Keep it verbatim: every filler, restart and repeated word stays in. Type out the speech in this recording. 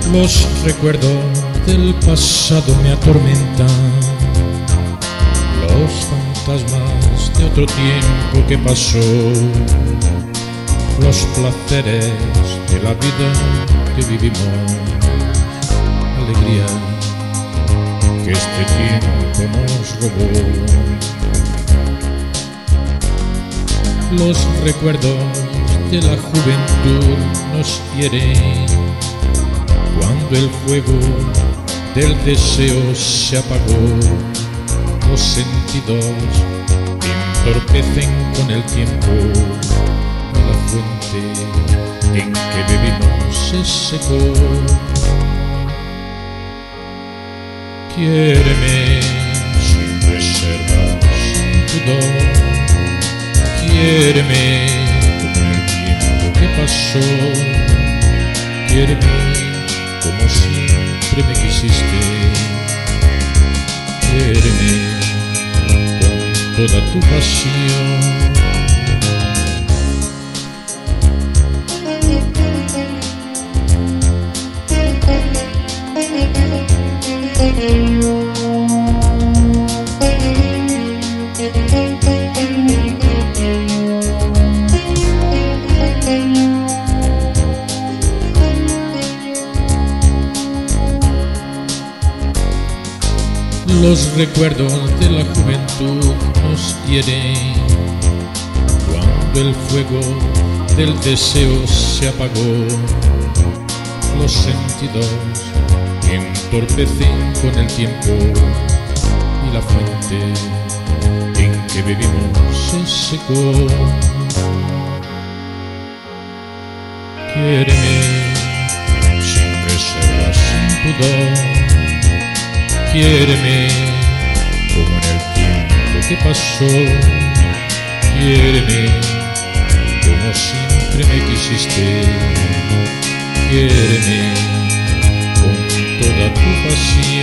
Los recuerdos del pasado me atormentan, los fantasmas de otro tiempo que pasó, los placeres de la vida que vivimos, alegría que este tiempo nos robó. Los recuerdos de la juventud nos hieren cuando el fuego del deseo se apagó. Los sentidos entorpecen con el tiempo, la fuente en que bebimos se secó. Quiéreme sin reservas, sin pudor. Quiéreme como el tiempo que pasó. Quiéreme como siempre me quisiste. Quiéreme con toda tu pasión. Los recuerdos de la juventud nos hieren cuando el fuego del deseo se apagó. Los sentidos entorpecen con el tiempo y la fuente en que bebimos se secó. Quiéreme sin reservas, sin pudor. Quiéreme como en el tiempo que pasó. Quiéreme como siempre me quisiste. Quiéreme con toda tu pasión.